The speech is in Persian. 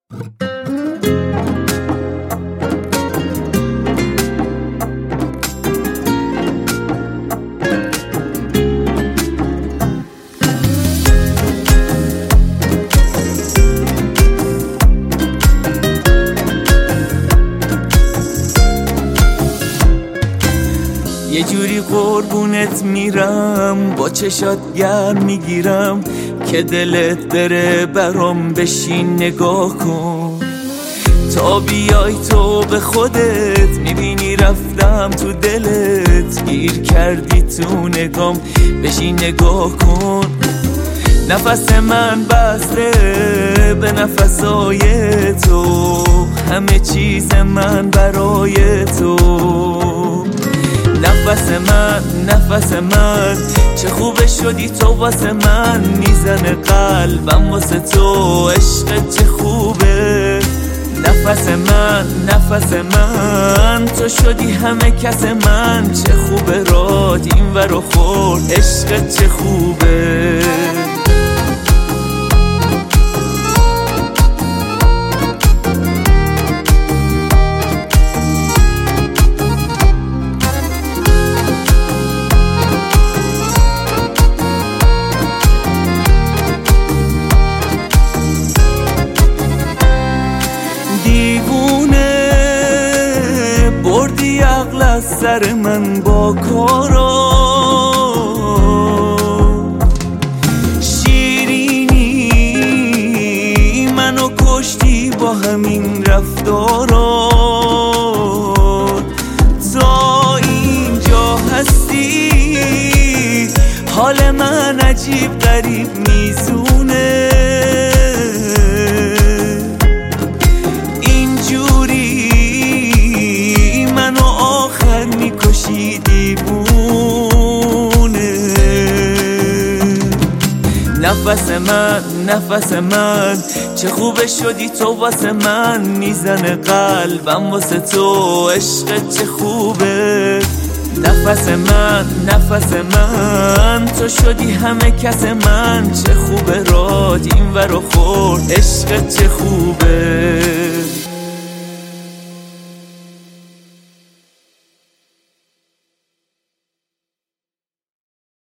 یه جوری قربونت میرم، با چشات گرم میگیرم که دلت بره برام، بشین نگاه کن تا بیای تو به خودت، میبینی رفتم تو دلت، گیر کردی تو نگام، بشین نگاه کن. نفس من بسته به نفسای تو، همه چیز من برای تو. نفس من چه خوبه شدی تو واسه من، میزنه قلبم واسه تو، عشق چه خوبه. نفس من تو شدی همه کس من، چه خوبه راد این ور و خورد، عشق چه خوبه. دیوونه بردی عقل از سر من با کارا، شیرینی منو کشتی با همین رفتارا. تا اینجا هستی حال من عجیب غریب میزونه، دیوونه. نفس من چه خوبه شدی تو واسه من، میزنه قلبم واسه تو، عشق چه خوبه. نفس من تو شدی همه کس من، چه خوبه راد این ور و خورد، عشق چه خوبه.